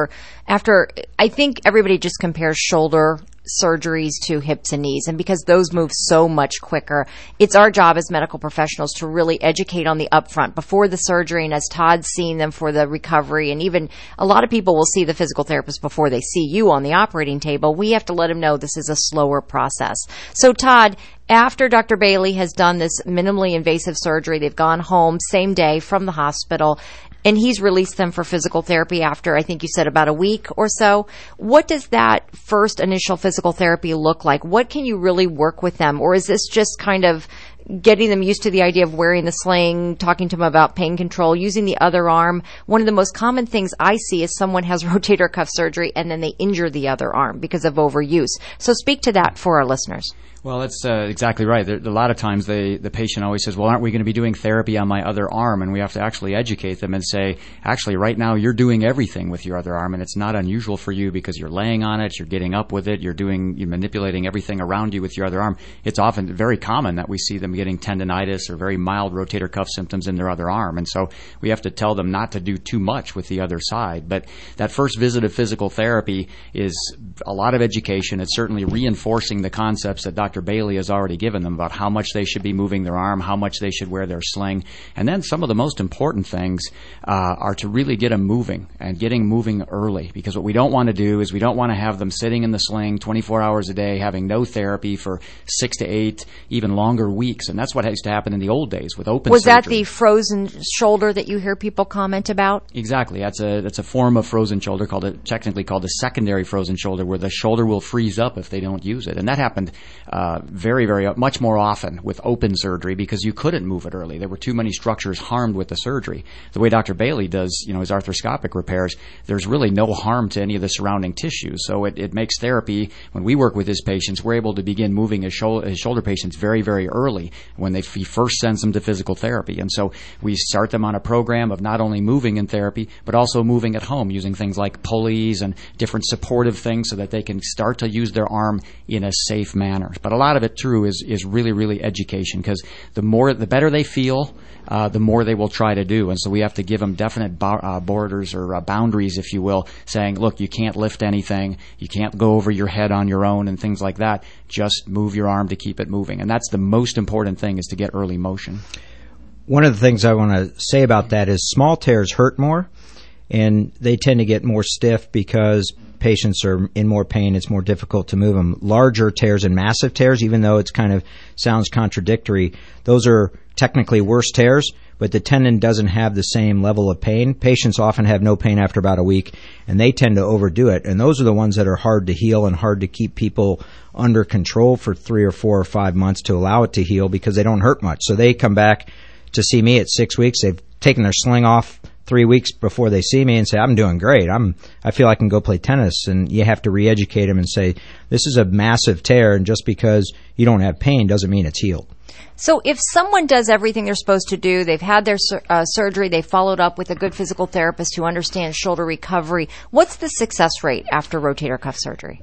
S8: I think everybody just compares shoulder surgeries to hips and knees, and because those move so much quicker, it's our job as medical professionals to really educate on the upfront before the surgery, and as Todd's seeing them for the recovery, and even a lot of people will see the physical therapist before they see you on the operating table. We have to let them know this is a slower process. So Todd, after Dr. Bailey has done this minimally invasive surgery, they've gone home same day from the hospital, and he's released them for physical therapy after, I think you said, about a week or so. What does that first initial physical therapy look like? What can you really work with them? Or is this just kind of getting them used to the idea of wearing the sling, talking to them about pain control, using the other arm? One of the most common things I see is someone has rotator cuff surgery and then they injure the other arm because of overuse. So speak to that for our listeners.
S10: Well, that's exactly right. A lot of times the patient always says, well, aren't we going to be doing therapy on my other arm? And we have to actually educate them and say, actually, right now you're doing everything with your other arm, and it's not unusual for you because you're laying on it, you're getting up with it, you're manipulating everything around you with your other arm. It's often very common that we see them getting tendinitis or very mild rotator cuff symptoms in their other arm. And so we have to tell them not to do too much with the other side. But that first visit of physical therapy is a lot of education. It's certainly reinforcing the concepts that Dr. Bailey has already given them about how much they should be moving their arm, how much they should wear their sling. And then some of the most important things are to really get them moving and getting moving early, because what we don't want to do is we don't want to have them sitting in the sling 24 hours a day having no therapy for 6 to 8, even longer weeks. And that's what used to happen in the old days with open surgery.
S8: Was that the frozen shoulder that you hear people comment about?
S10: Exactly. That's a form of frozen shoulder technically called a secondary frozen shoulder, where the shoulder will freeze up if they don't use it. And that happened very, very much more often with open surgery because you couldn't move it early. There were too many structures harmed with the surgery. The way Dr. Bailey does, his arthroscopic repairs, there's really no harm to any of the surrounding tissues. So it makes therapy, when we work with his patients, we're able to begin moving his shoulder patients very, very early when he first sends them to physical therapy. And so we start them on a program of not only moving in therapy, but also moving at home using things like pulleys and different supportive things so that they can start to use their arm in a safe manner. But a lot of it, true, is really, really education, because the better they feel, the more they will try to do. And so we have to give them definite borders or boundaries, if you will, saying, look, you can't lift anything, you can't go over your head on your own and things like that. Just move your arm to keep it moving. And that's the most important thing, is to get early motion.
S9: One of the things I want to say about that is small tears hurt more, and they tend to get more stiff because patients are in more pain, it's more difficult to move them. Larger tears and massive tears, even though it's kind of sounds contradictory, those are technically worse tears, but the tendon doesn't have the same level of pain. Patients often have no pain after about a week, and they tend to overdo it. And those are the ones that are hard to heal and hard to keep people under control for 3 or 4 or 5 months to allow it to heal because they don't hurt much. So they come back to see me at 6 weeks. They've taken their sling off 3 weeks before they see me and say, I'm doing great. I feel I can go play tennis. And you have to re-educate them and say, this is a massive tear, and just because you don't have pain doesn't mean it's healed.
S8: So if someone does everything they're supposed to do, they've had their surgery, they followed up with a good physical therapist who understands shoulder recovery, what's the success rate after rotator cuff surgery?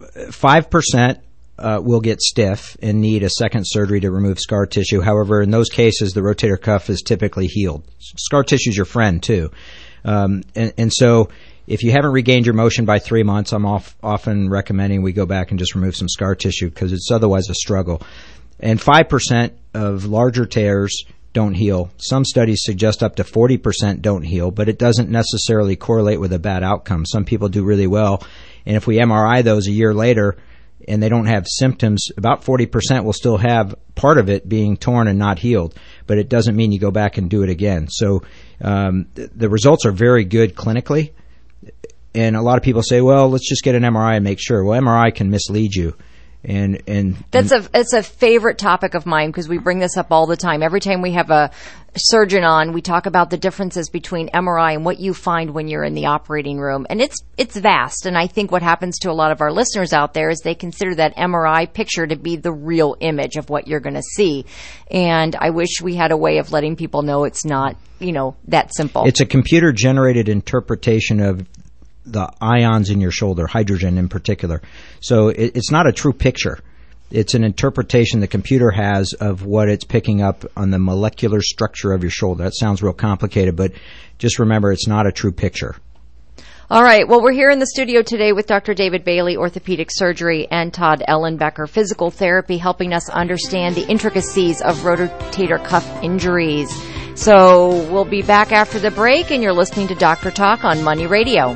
S9: 5% will get stiff and need a second surgery to remove scar tissue. However, in those cases, the rotator cuff is typically healed. Scar tissue is your friend, too. And so if you haven't regained your motion by 3 months, I'm often recommending we go back and just remove some scar tissue because it's otherwise a struggle. And 5% of larger tears don't heal. Some studies suggest up to 40% don't heal, but it doesn't necessarily correlate with a bad outcome. Some people do really well, and if we MRI those a year later and they don't have symptoms, about 40% will still have part of it being torn and not healed, but it doesn't mean you go back and do it again. So the results are very good clinically, and a lot of people say, well, let's just get an MRI and make sure. Well, MRI can mislead you. And
S8: it's a favorite topic of mine because we bring this up all the time. Every time we have a surgeon on, we talk about the differences between MRI and what you find when you're in the operating room. And it's vast. And I think what happens to a lot of our listeners out there is they consider that MRI picture to be the real image of what you're going to see. And I wish we had a way of letting people know it's not, that simple.
S9: It's a computer-generated interpretation of the ions in your shoulder, hydrogen in particular. So it's not a true picture. It's an interpretation the computer has of what it's picking up on the molecular structure of your shoulder. That sounds real complicated, but just remember it's not a true picture.
S8: All right. Well, we're here in the studio today with Dr. David Bailey, orthopedic surgery, and Todd Ellenbecker, physical therapy, helping us understand the intricacies of rotator cuff injuries. So we'll be back after the break, and you're listening to Dr. Talk on Money Radio.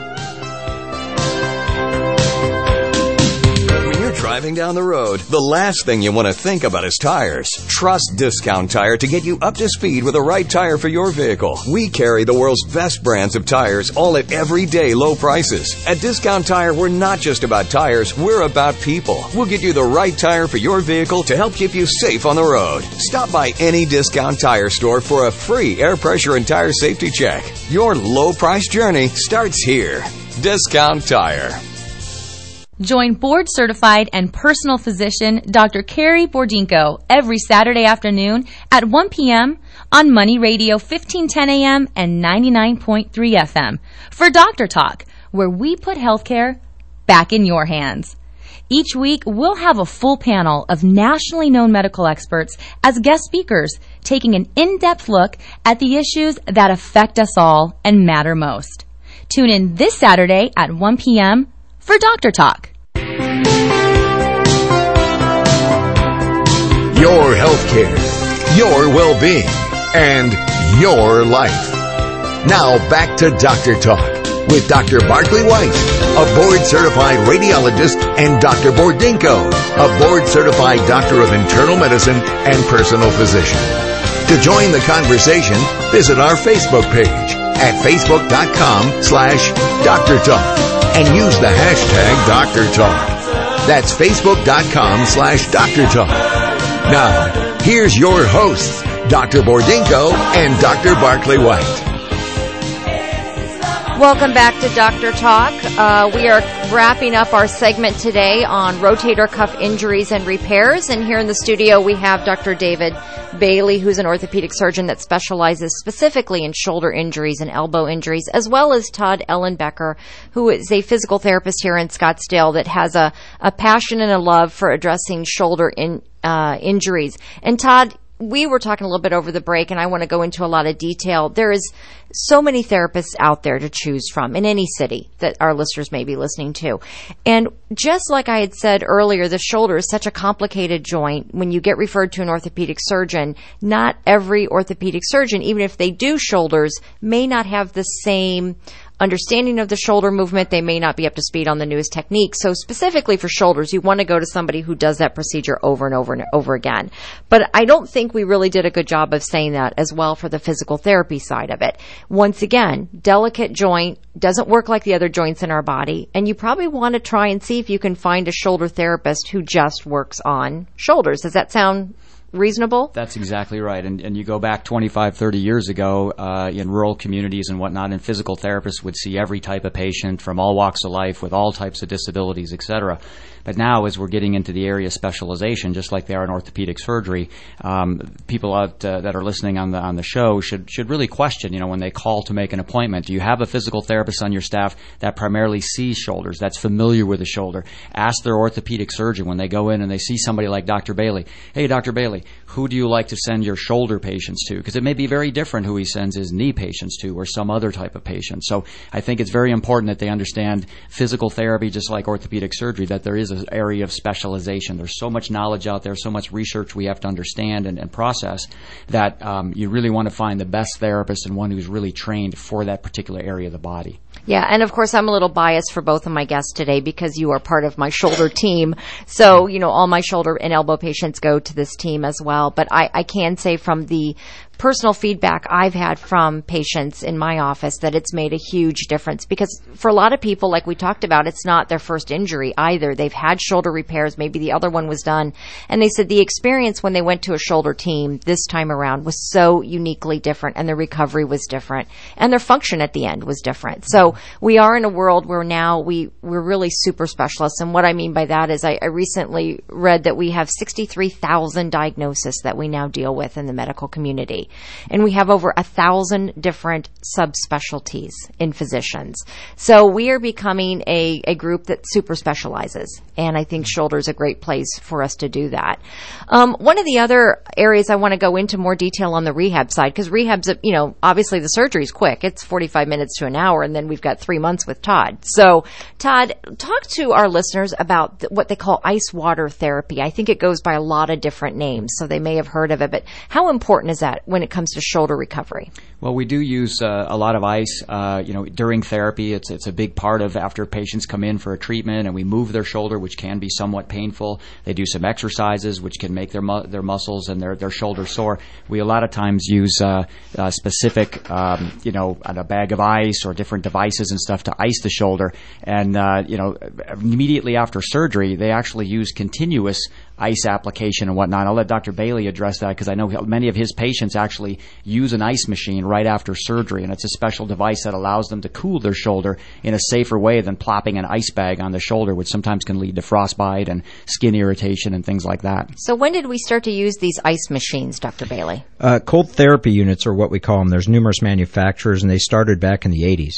S5: Driving down the road, the last thing you want to think about is tires. Trust Discount Tire to get you up to speed with the right tire for your vehicle. We carry the world's best brands of tires, all at everyday low prices. At Discount Tire, we're not just about tires, we're about people. We'll get you the right tire for your vehicle to help keep you safe on the road. Stop by any Discount Tire store for a free air pressure and tire safety check. Your low price journey starts here. Discount Tire.
S17: Join board-certified and personal physician Dr. Carrie Bordinko every Saturday afternoon at 1 p.m. on Money Radio 1510 a.m. and 99.3 FM for Dr. Talk, where we put healthcare back in your hands. Each week, we'll have a full panel of nationally known medical experts as guest speakers, taking an in-depth look at the issues that affect us all and matter most. Tune in this Saturday at 1 p.m. for Dr. Talk.
S7: Your healthcare, your well-being, and your life. Now back to Dr. Talk with Dr. Barkley White, a board-certified radiologist, and Dr. Bordinko, a board-certified doctor of internal medicine and personal physician. To join the conversation, visit our Facebook page at facebook.com/Dr. Talk. And use the hashtag Dr. Talk. That's facebook.com/Dr. Talk. Now, here's your hosts, Dr. Bordinko and Dr. Barkley White.
S8: Welcome back to Dr. Talk. We are wrapping up our segment today on rotator cuff injuries and repairs. And here in the studio, we have Dr. David Bailey, who's an orthopedic surgeon that specializes specifically in shoulder injuries and elbow injuries, as well as Todd Ellenbecker, who is a physical therapist here in Scottsdale that has a passion and a love for addressing shoulder injuries. And Todd, we were talking a little bit over the break, and I want to go into a lot of detail. There is so many therapists out there to choose from in any city that our listeners may be listening to. And just like I had said earlier, the shoulder is such a complicated joint. When you get referred to an orthopedic surgeon, not every orthopedic surgeon, even if they do shoulders, may not have the same understanding of the shoulder movement. They may not be up to speed on the newest techniques. So specifically for shoulders, you want to go to somebody who does that procedure over and over and over again. But I don't think we really did a good job of saying that as well for the physical therapy side of it. Once again, delicate joint, doesn't work like the other joints in our body, and you probably want to try and see if you can find a shoulder therapist who just works on shoulders. Does that sound reasonable?
S10: That's exactly right. And you go back 25, 30 years ago in rural communities and whatnot, and physical therapists would see every type of patient from all walks of life with all types of disabilities, etc. But now, as we're getting into the area of specialization, just like they are in orthopedic surgery, people out that are listening on the show should really question, when they call to make an appointment, do you have a physical therapist on your staff that primarily sees shoulders, that's familiar with the shoulder? Ask their orthopedic surgeon when they go in and they see somebody like Dr. Bailey, hey, Dr. Bailey, who do you like to send your shoulder patients to? Because it may be very different who he sends his knee patients to or some other type of patient. So I think it's very important that they understand physical therapy, just like orthopedic surgery, that there is an area of specialization. There's so much knowledge out there, so much research we have to understand and process that you really want to find the best therapist and one who's really trained for that particular area of the body.
S8: Yeah, and of course I'm a little biased for both of my guests today because you are part of my shoulder team. So, all my shoulder and elbow patients go to this team as well. But I can say from the personal feedback I've had from patients in my office that it's made a huge difference, because for a lot of people, like we talked about, it's not their first injury either. They've had shoulder repairs, maybe the other one was done, and they said the experience when they went to a shoulder team this time around was so uniquely different, and their recovery was different, and their function at the end was different. So we are in a world where now we're really super specialists, and what I mean by that is I recently read that we have 63,000 diagnoses that we now deal with in the medical community. And we have over 1,000 different subspecialties in physicians. So we are becoming a group that super specializes. And I think shoulder is a great place for us to do that. One of the other areas I want to go into more detail on the rehab side, because rehab's, obviously the surgery is quick. It's 45 minutes to an hour, and then we've got 3 months with Todd. So, Todd, talk to our listeners about what they call ice water therapy. I think it goes by a lot of different names, so they may have heard of it. But how important is that when it comes to shoulder recovery?
S10: Well, we do use a lot of ice, during therapy. It's a big part of after patients come in for a treatment and we move their shoulder, which can be somewhat painful. They do some exercises, which can make their muscles and their shoulder sore. We a lot of times use specific, on a bag of ice or different devices and stuff to ice the shoulder. And, immediately after surgery, they actually use continuous ice application and whatnot. I'll let Dr. Bailey address that because I know many of his patients actually use an ice machine right after surgery, and it's a special device that allows them to cool their shoulder in a safer way than plopping an ice bag on the shoulder, which sometimes can lead to frostbite and skin irritation and things like that.
S8: So when did we start to use these ice machines, Dr. Bailey?
S9: Cold therapy units are what we call them. There's numerous manufacturers, and they started back in the 80s.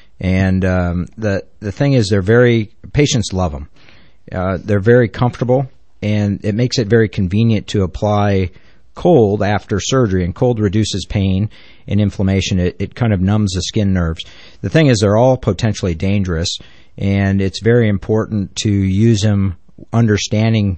S9: And the thing is, patients love them. They're very comfortable, and it makes it very convenient to apply cold after surgery, and cold reduces pain and inflammation. It kind of numbs the skin nerves. The thing is, they're all potentially dangerous, and it's very important to use them understanding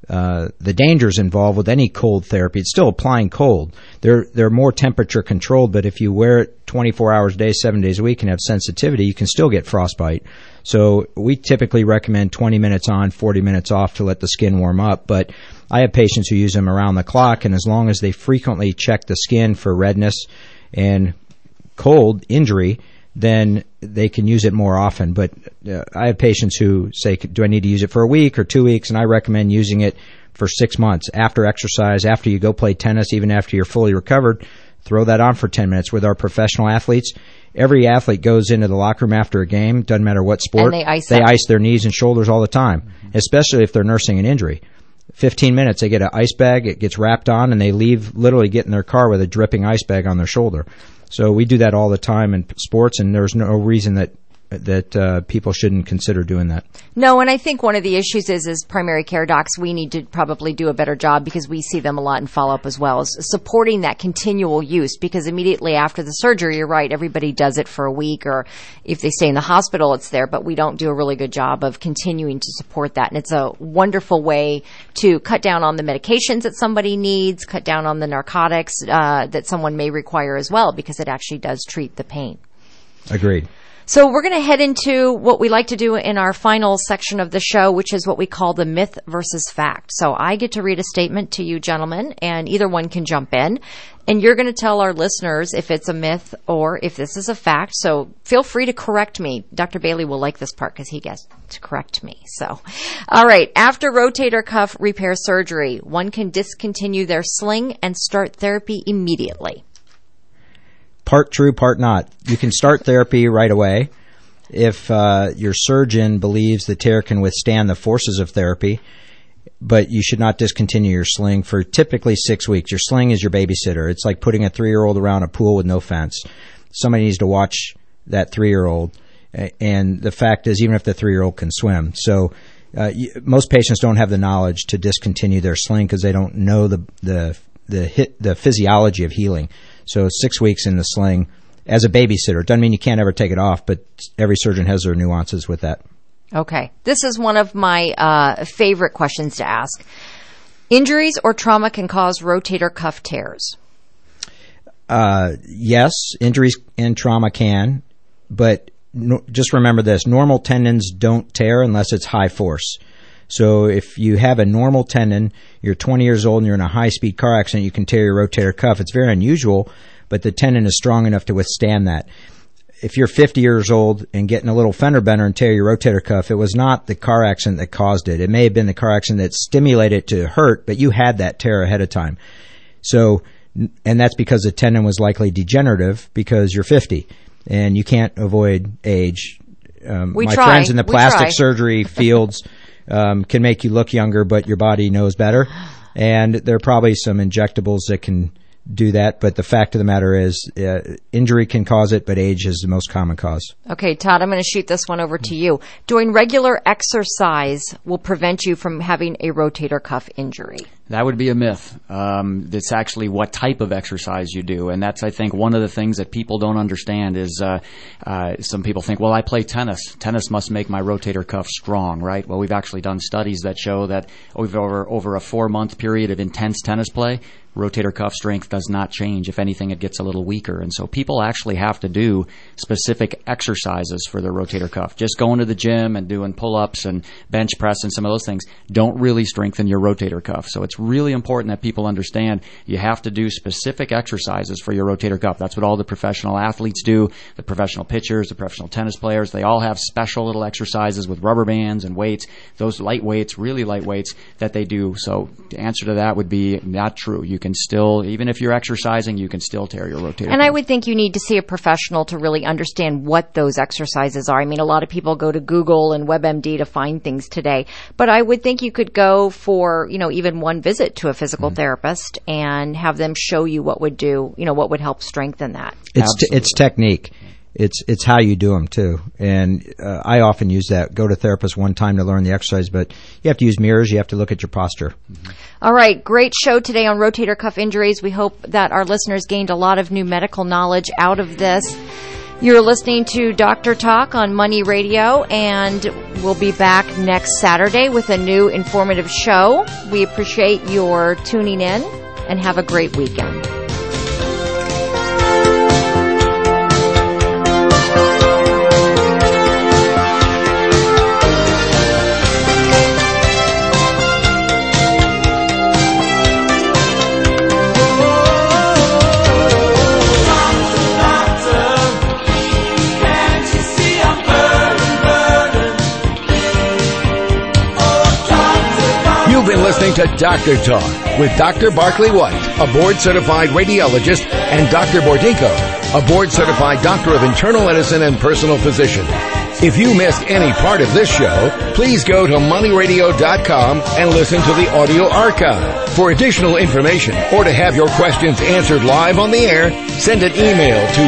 S9: the dangers involved with any cold therapy. It's still applying cold. They're more temperature controlled, but if you wear it 24 hours a day, 7 days a week, and have sensitivity, you can still get frostbite. So we typically recommend 20 minutes on, 40 minutes off to let the skin warm up. But I have patients who use them around the clock, and as long as they frequently check the skin for redness and cold injury, then they can use it more often. But I have patients who say, do I need to use it for a week or 2 weeks? And I recommend using it for 6 months. After exercise, after you go play tennis, even after you're fully recovered, throw that on for 10 minutes. With our professional athletes, every athlete goes into the locker room after a game, doesn't matter what sport.
S8: And they
S9: ice their knees and shoulders all the time, especially if they're nursing an injury. 15 minutes, they get an ice bag, it gets wrapped on, and they literally get in their car with a dripping ice bag on their shoulder. So we do that all the time in sports, and there's no reason that people shouldn't consider doing that.
S8: No, and I think one of the issues is as primary care docs, we need to probably do a better job, because we see them a lot in follow-up as well, is supporting that continual use, because immediately after the surgery, you're right, everybody does it for a week, or if they stay in the hospital, it's there, but we don't do a really good job of continuing to support that. And it's a wonderful way to cut down on the medications that somebody needs, cut down on the narcotics that someone may require as well, because it actually does treat the pain.
S9: Agreed.
S8: So we're going to head into what we like to do in our final section of the show, which is what we call the myth versus fact. So I get to read a statement to you gentlemen, and either one can jump in. And you're going to tell our listeners if it's a myth or if this is a fact. So feel free to correct me. Dr. Bailey will like this part because he gets to correct me. So, all right. After rotator cuff repair surgery, one can discontinue their sling and start therapy immediately.
S9: Part true, part not. You can start therapy right away if your surgeon believes the tear can withstand the forces of therapy, but you should not discontinue your sling for typically 6 weeks. Your sling is your babysitter. It's like putting a 3-year-old around a pool with no fence. Somebody needs to watch that 3-year-old, and the fact is, even if the 3-year-old can swim. So most patients don't have the knowledge to discontinue their sling because they don't know the physiology of healing. So 6 weeks in the sling as a babysitter. It doesn't mean you can't ever take it off, but every surgeon has their nuances with that.
S8: Okay. This is one of my favorite questions to ask. Injuries or trauma can cause rotator cuff tears?
S9: Yes, injuries and trauma can, but just remember this. Normal tendons don't tear unless it's high force. So if you have a normal tendon, you're 20 years old and you're in a high-speed car accident, you can tear your rotator cuff. It's very unusual, but the tendon is strong enough to withstand that. If you're 50 years old and getting a little fender bender and tear your rotator cuff, it was not the car accident that caused it. It may have been the car accident that stimulated it to hurt, but you had that tear ahead of time. So, and that's because the tendon was likely degenerative because you're 50 and you can't avoid age. My friends in the plastic surgery fields can make you look younger, but your body knows better. And there are probably some injectables that can do that, but the fact of the matter is injury can cause it, but age is the most common cause. Okay,
S8: Todd, I'm going to shoot this one over to you. Doing regular exercise will prevent you from having a rotator cuff injury.
S10: That would be a myth. It's actually what type of exercise you do, and that's, I think, one of the things that people don't understand is some people think, well, I play tennis. Tennis must make my rotator cuff strong, right? Well, we've actually done studies that show that over a 4-month period of intense tennis play, rotator cuff strength does not change. If anything, it gets a little weaker. And so people actually have to do specific exercises for their rotator cuff. Just going to the gym and doing pull-ups and bench press and some of those things don't really strengthen your rotator cuff. So it's really important that people understand you have to do specific exercises for your rotator cuff. That's what all the professional athletes do, the professional pitchers, the professional tennis players. They all have special little exercises with rubber bands and weights, those light weights, really light weights that they do. So the answer to that would be not true. You can still, even if you're exercising, you can still tear your rotator cuff.
S8: And I would think you need to see a professional to really understand what those exercises are. I mean, a lot of people go to Google and WebMD to find things today, but I would think you could go for, even one visit to a physical therapist and have them show you what would do, what would help strengthen that.
S9: It's technique. It's how you do them too. And I often use that. Go to therapist one time to learn the exercise, but you have to use mirrors. You have to look at your posture.
S8: All right. Great show today on rotator cuff injuries. We hope that our listeners gained a lot of new medical knowledge out of this. You're listening to Dr. Talk on Money Radio, and we'll be back next Saturday with a new informative show. We appreciate your tuning in, and have a great weekend.
S6: You've been listening to Dr. Talk with Dr. Barclay White, a board-certified radiologist, and Dr. Bordinko, a board-certified doctor of internal medicine and personal physician. If you missed any part of this show, please go to moneyradio.com and listen to the audio archive. For additional information or to have your questions answered live on the air, send an email to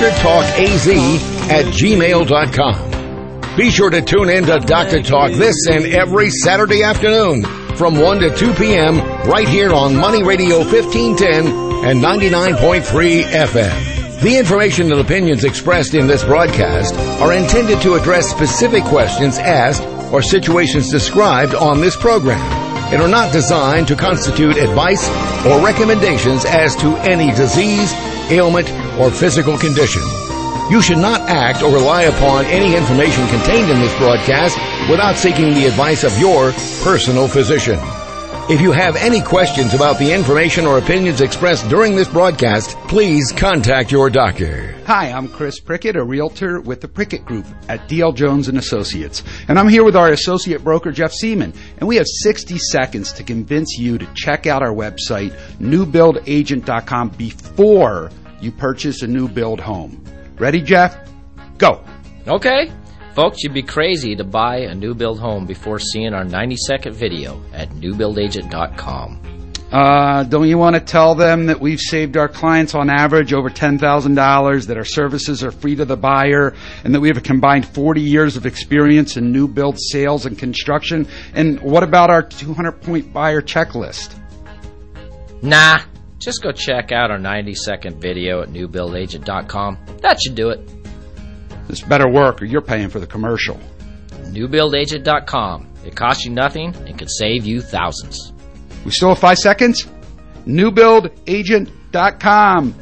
S6: drtalkaz@gmail.com. Be sure to tune in to Dr. Talk this and every Saturday afternoon from 1 to 2 p.m. right here on Money Radio 1510 and 99.3 FM. The information and opinions expressed in this broadcast are intended to address specific questions asked or situations described on this program and are not designed to constitute advice or recommendations as to any disease, ailment, or physical condition. You should not act or rely upon any information contained in this broadcast without seeking the advice of your personal physician. If you have any questions about the information or opinions expressed during this broadcast, please contact your doctor.
S18: Hi, I'm Chris Prickett, a realtor with the Prickett Group at D.L. Jones & Associates. And I'm here with our associate broker, Jeff Seaman. And we have 60 seconds to convince you to check out our website, newbuildagent.com, before you purchase a new build home. Ready, Jeff? Go.
S19: Okay. Folks, you'd be crazy to buy a new build home before seeing our 90-second video at newbuildagent.com.
S18: Don't you want to tell them that we've saved our clients on average over $10,000, that our services are free to the buyer, and that we have a combined 40 years of experience in new build sales and construction? And what about our 200-point buyer checklist?
S19: Nah, just go check out our 90-second video at newbuildagent.com. That should do it.
S18: This better work or you're paying for the commercial.
S19: newbuildagent.com. It costs you nothing and could save you thousands.
S18: We still have 5 seconds? newbuildagent.com.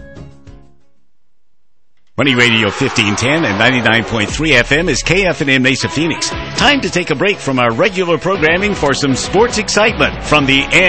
S20: Money Radio 1510 and 99.3 FM is KFNM Mesa Phoenix. Time to take a break from our regular programming for some sports excitement from the